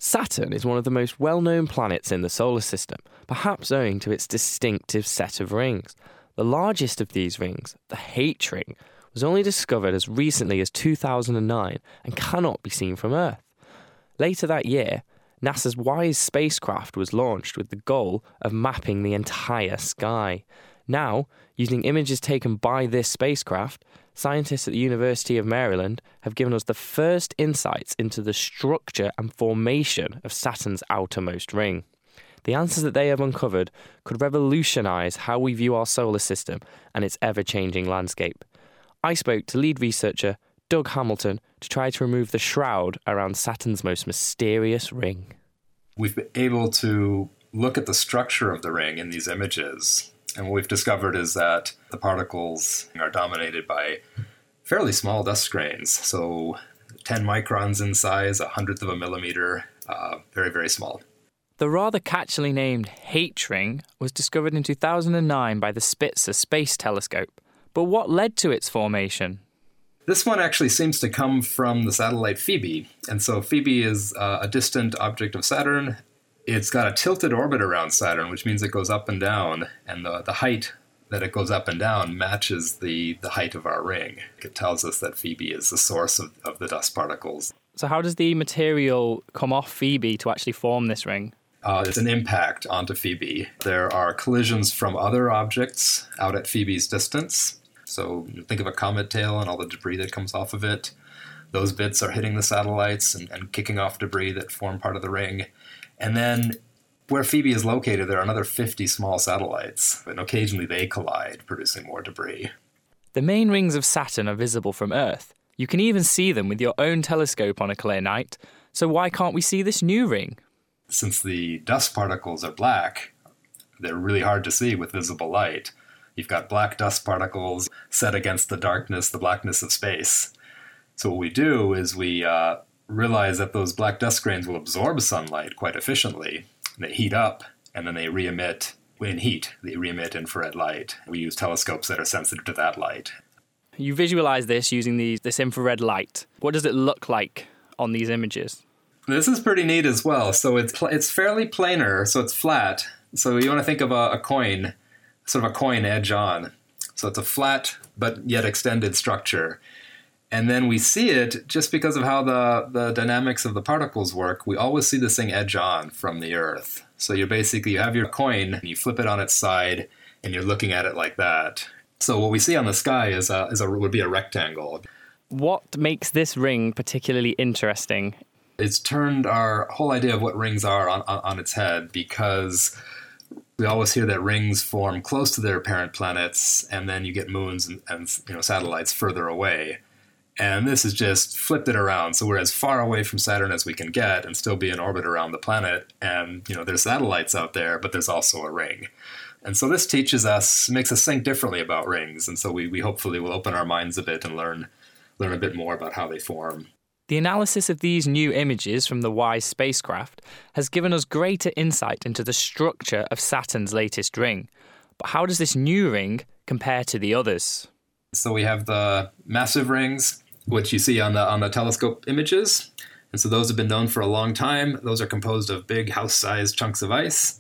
Saturn is one of the most well-known planets in the solar system, perhaps owing to its distinctive set of rings. The largest of these rings, the H ring, was only discovered as recently as 2009 and cannot be seen from Earth. Later that year, NASA's WISE spacecraft was launched with the goal of mapping the entire sky. Now, using images taken by this spacecraft, scientists at the University of Maryland have given us the first insights into the structure and formation of Saturn's outermost ring. The answers that they have uncovered could revolutionise how we view our solar system and its ever-changing landscape. I spoke to lead researcher Doug Hamilton to try to remove the shroud around Saturn's most mysterious ring. We've been able to look at the structure of the ring in these images. And what we've discovered is that the particles are dominated by fairly small dust grains. So 10 microns in size, 1/100 of a millimeter, very, very small. The rather catchily named H ring was discovered in 2009 by the Spitzer Space Telescope. But what led to its formation? This one actually seems to come from the satellite Phoebe. And so Phoebe is a distant object of Saturn. It's got a tilted orbit around Saturn, which means it goes up and down, and the height that it goes up and down matches the height of our ring. It tells us that Phoebe is the source of the dust particles. So how does the material come off Phoebe to actually form this ring? It's an impact onto Phoebe. There are collisions from other objects out at Phoebe's distance. So think of a comet tail and all the debris that comes off of it. Those bits are hitting the satellites and kicking off debris that form part of the ring. And then where Phoebe is located, there are another 50 small satellites, and occasionally they collide, producing more debris. The main rings of Saturn are visible from Earth. You can even see them with your own telescope on a clear night. So why can't we see this new ring? Since the dust particles are black, they're really hard to see with visible light. You've got black dust particles set against the darkness, the blackness of space. So what we do is we realize that those black dust grains will absorb sunlight quite efficiently. They heat up, and then they re-emit in heat. They re-emit infrared light. We use telescopes that are sensitive to that light. You visualize this using this infrared light. What does it look like on these images? This is pretty neat as well. So it's fairly planar, so it's flat. So you want to think of a coin, sort of a coin edge on. So it's a flat but yet extended structure. And then we see it just because of how the dynamics of the particles work. We always see this thing edge on from the Earth. So you have your coin, and you flip it on its side, and you're looking at it like that. So what we see on the sky would be a rectangle. What makes this ring particularly interesting? It's turned our whole idea of what rings are on its head, because we always hear that rings form close to their parent planets, and then you get moons and satellites further away. And this has just flipped it around. So we're as far away from Saturn as we can get and still be in orbit around the planet. And, there's satellites out there, but there's also a ring. And so this makes us think differently about rings. And so we hopefully will open our minds a bit and learn a bit more about how they form. The analysis of these new images from the WISE spacecraft has given us greater insight into the structure of Saturn's latest ring. But how does this new ring compare to the others? So we have the massive rings, which you see on the telescope images. And so those have been known for a long time. Those are composed of big house-sized chunks of ice.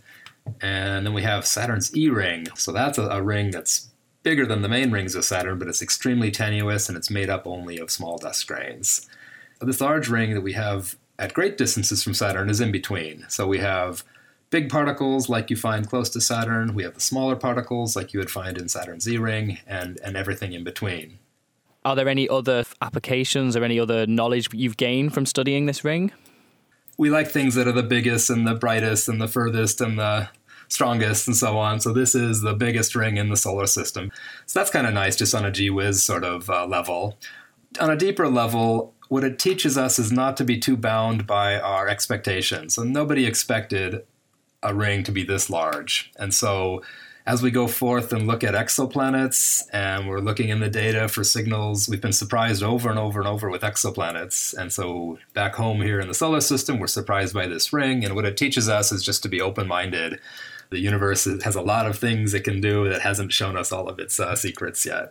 And then we have Saturn's E ring. So that's a ring that's bigger than the main rings of Saturn, but it's extremely tenuous, and it's made up only of small dust grains. This large ring that we have at great distances from Saturn is in between. So we have big particles like you find close to Saturn. We have the smaller particles like you would find in Saturn's E ring, and everything in between. Are there any other applications or any other knowledge you've gained from studying this ring? We like things that are the biggest and the brightest and the furthest and the strongest and so on. So this is the biggest ring in the solar system. So that's kind of nice, just on a gee whiz sort of level. On a deeper level, what it teaches us is not to be too bound by our expectations. So nobody expected a ring to be this large. And so as we go forth and look at exoplanets, and we're looking in the data for signals, we've been surprised over and over and over with exoplanets. And so back home here in the solar system, we're surprised by this ring. And what it teaches us is just to be open-minded. The universe has a lot of things it can do that hasn't shown us all of its secrets yet.